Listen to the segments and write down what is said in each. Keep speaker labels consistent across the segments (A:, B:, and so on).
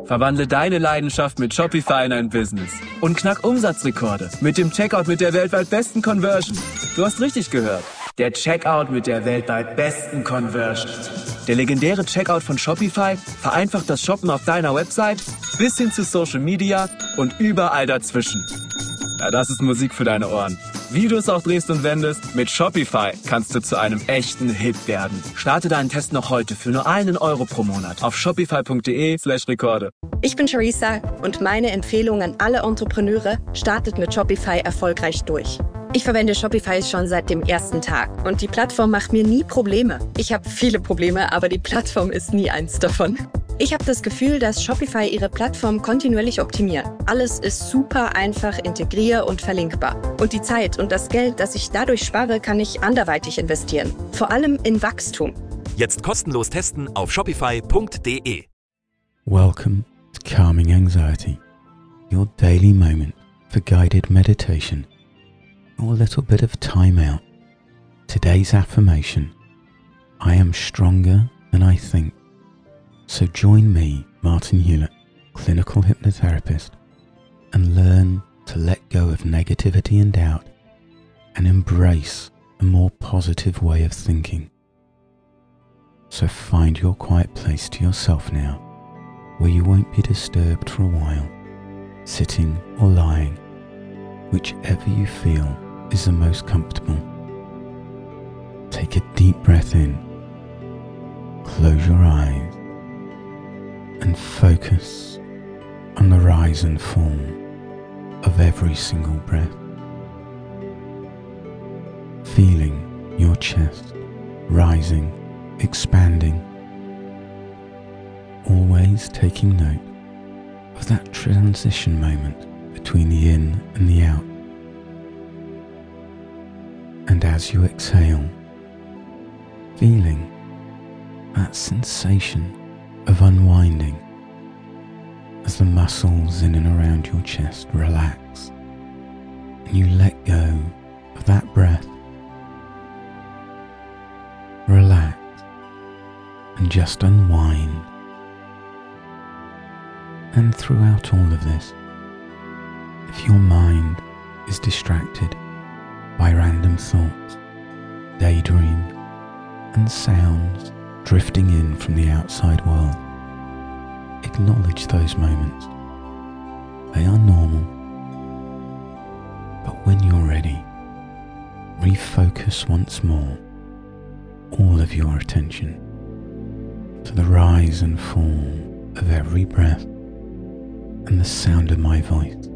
A: Verwandle deine Leidenschaft mit Shopify in ein Business und knack Umsatzrekorde mit dem Checkout mit der weltweit besten Conversion. Du hast richtig gehört. Der Checkout mit der weltweit besten Conversion. Der legendäre Checkout von Shopify vereinfacht das Shoppen auf deiner Website bis hin zu Social Media und überall dazwischen. Ja, das ist Musik für deine Ohren. Wie du es auch drehst und wendest, mit Shopify kannst du zu einem echten Hit werden. Starte deinen Test noch heute für nur €1 pro Monat auf shopify.de/Rekorde.
B: Ich bin Charissa und meine Empfehlung an alle Entrepreneure: startet mit Shopify erfolgreich durch. Ich verwende Shopify schon seit dem ersten Tag und die Plattform macht mir nie Probleme. Ich habe viele Probleme, aber die Plattform ist nie eins davon. Ich habe das Gefühl, dass Shopify ihre Plattform kontinuierlich optimiert. Alles ist super einfach integrier- und verlinkbar. Und die Zeit und das Geld, das ich dadurch spare, kann ich anderweitig investieren. Vor allem in Wachstum.
C: Jetzt kostenlos testen auf shopify.de.
D: Welcome to Calming Anxiety, your daily moment for guided meditation or a little bit of time out. Today's affirmation: I am stronger than I think. So join me, Martin Hewlett, clinical hypnotherapist, and learn to let go of negativity and doubt and embrace a more positive way of thinking. So find your quiet place to yourself now, where you won't be disturbed for a while, sitting or lying, whichever you feel is the most comfortable. Take a deep breath in, close your eyes, and focus on the rise and fall of every single breath. Feeling your chest rising, expanding, always taking note of that transition moment between the in and the out. And as you exhale, feeling that sensation of unwinding as the muscles in and around your chest relax and you let go of that breath. Relax and just unwind. And throughout all of this, if your mind is distracted by random thoughts, daydreams, and sounds drifting in from the outside world, acknowledge those moments. They are normal. But when you're ready, refocus once more all of your attention to the rise and fall of every breath and the sound of my voice.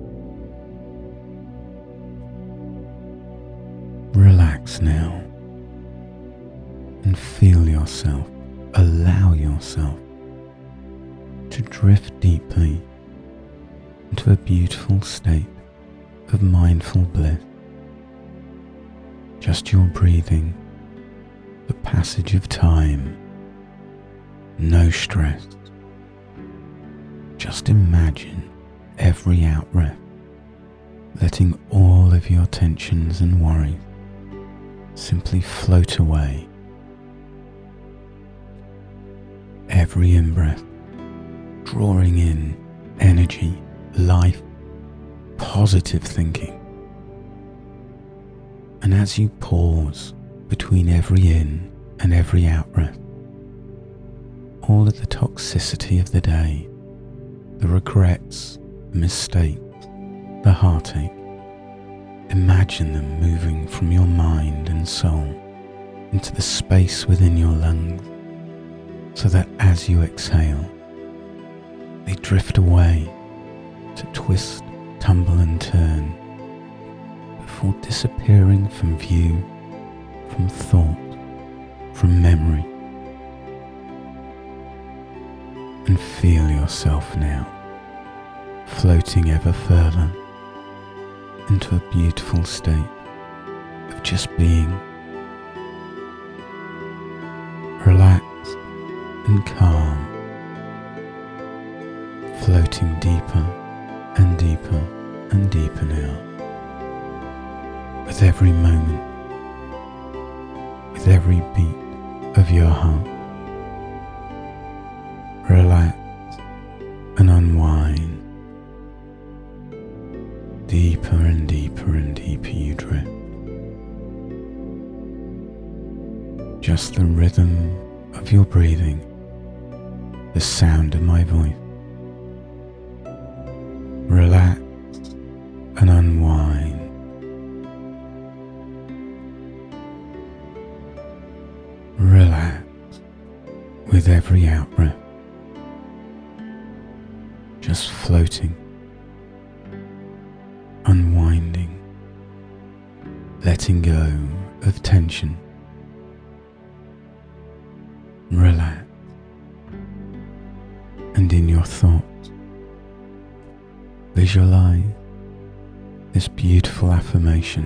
D: Relax now and feel yourself, allow yourself to drift deeply into a beautiful state of mindful bliss. Just your breathing, the passage of time, no stress. Just imagine every out-breath, letting all of your tensions and worries simply float away. Every in-breath, drawing in energy, life, positive thinking. And as you pause between every in and every out-breath, all of the toxicity of the day, the regrets, the mistakes, the heartache, imagine them moving from your mind and soul into the space within your lungs, so that as you exhale, they drift away to twist, tumble and turn before disappearing from view, from thought, from memory. And feel yourself now floating ever further into a beautiful state of just being, relaxed and calm, floating deeper and deeper and deeper now, with every moment, with every beat of your heart. Relax and unwind. deeper and deeper and deeper you drift. Just the rhythm of your breathing, the sound of my voice. Relax and unwind. Relax with every out-breath, just floating, unwinding, letting go of tension. Relax, and in your thoughts, visualize this beautiful affirmation.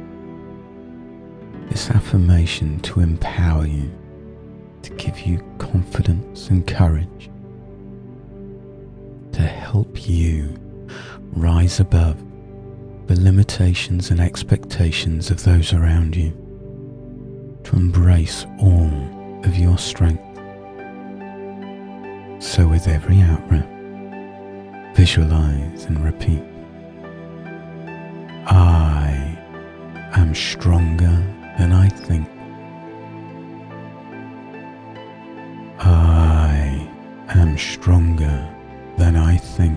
D: This affirmation to empower you, to give you confidence and courage, to help you rise above the limitations and expectations of those around you, to embrace all of your strength. So with every out-breath, visualize and repeat. I am stronger than I think. I am stronger than I think.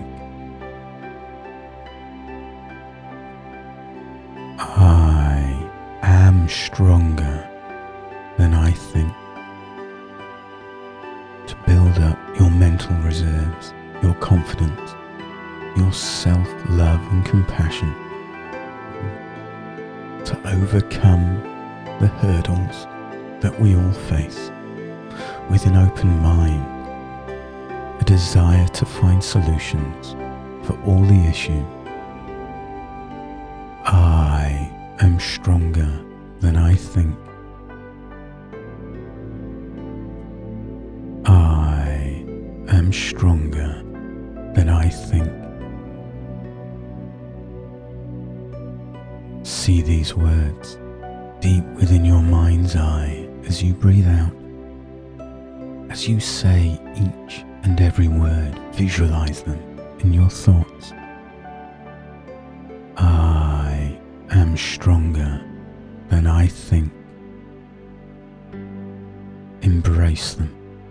D: I am stronger than I think. To build up your mental reserves, your confidence, your self-love and compassion, to overcome the hurdles that we all face with an open mind, a desire to find solutions for all the issues. I am stronger than I think. I am stronger than I think. See these words deep within your mind's eye as you breathe out. As you say each and every word, visualize them in your thoughts. I am stronger than I think. Embrace them.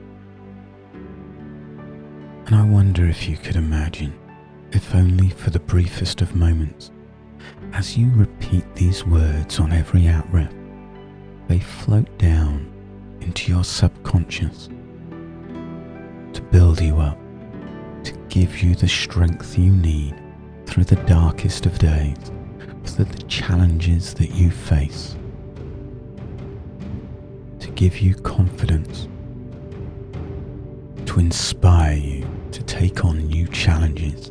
D: And I wonder if you could imagine, if only for the briefest of moments, as you repeat these words on every out-breath, they float down into your subconscious to build you up, to give you the strength you need through the darkest of days, through the challenges that you face, to give you confidence, to inspire you to take on new challenges.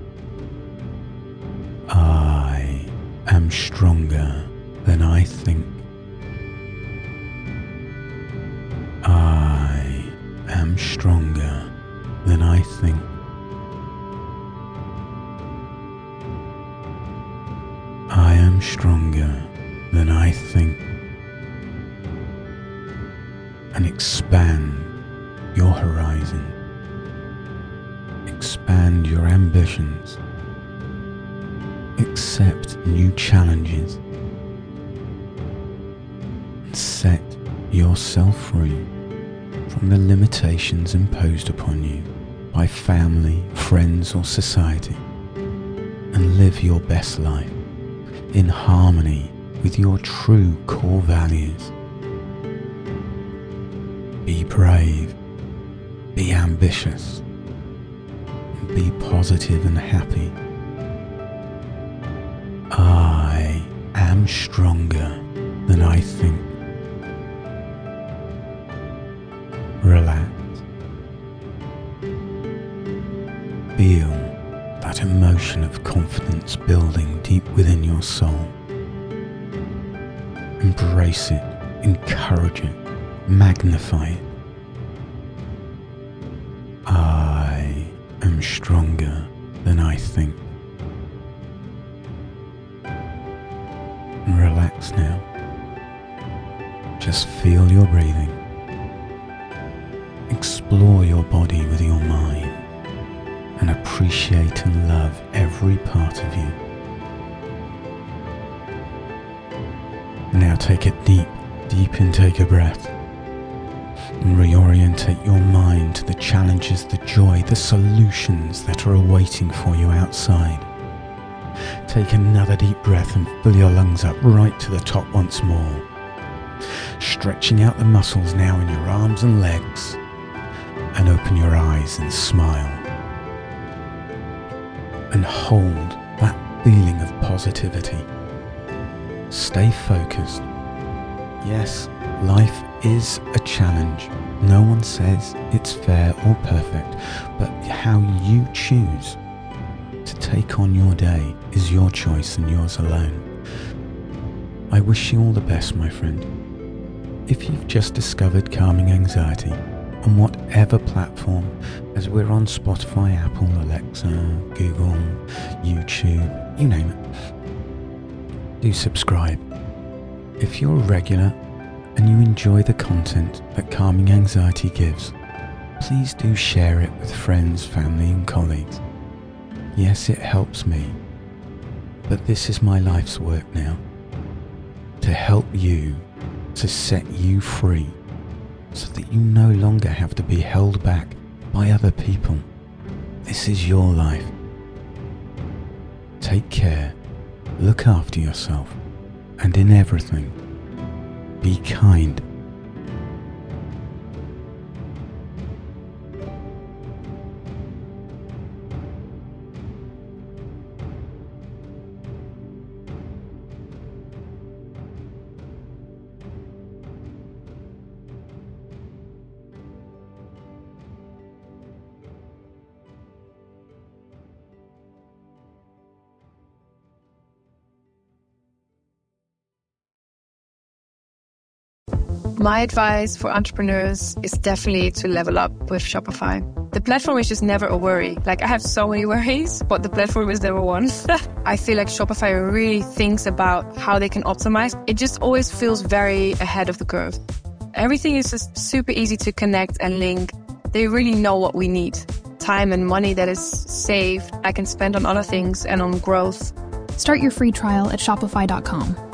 D: I am stronger than I think. I am stronger than I think. I am stronger than I think. And expand your horizon. Expand your ambitions. Accept new challenges. And set yourself free from the limitations imposed upon you by family, friends or society, and live your best life in harmony with your true core values. Be brave, be ambitious, and be positive and happy. I am stronger than I think. Relax. Feel that emotion of confidence building deep within your soul. Embrace it, encourage it, magnify it. I am stronger than I think. And relax now. Just feel your breathing. Explore your body with your mind and appreciate and love every part of you. Now take a deep intake of breath and reorientate your mind to the challenges, the joy, the solutions that are awaiting for you outside. Take another deep breath and fill your lungs up right to the top once more. Stretching out the muscles now in your arms and legs, and open your eyes and smile. And hold that feeling of positivity. Stay focused. Yes, life is a challenge. No one says it's fair or perfect, but how you choose to take on your day is your choice and yours alone. I wish you all the best, my friend. If you've just discovered Calming Anxiety on whatever platform, as we're on Spotify, Apple, Alexa, Google, YouTube, you name it, do subscribe. If you're a regular and you enjoy the content that Calming Anxiety gives, please do share it with friends, family and colleagues. Yes, it helps me, but this is my life's work now, to help you, to set you free, so that you no longer have to be held back by other people. This is your life. Take care, look after yourself, and in everything, be kind.
E: My advice for entrepreneurs is definitely to level up with Shopify. The platform is just never a worry. Like, I have so many worries, but the platform is never one. I feel like Shopify really thinks about how they can optimize. It just always feels very ahead of the curve. Everything is just super easy to connect and link. They really know what we need. Time and money that is saved, I can spend on other things and on growth.
F: Start your free trial at Shopify.com.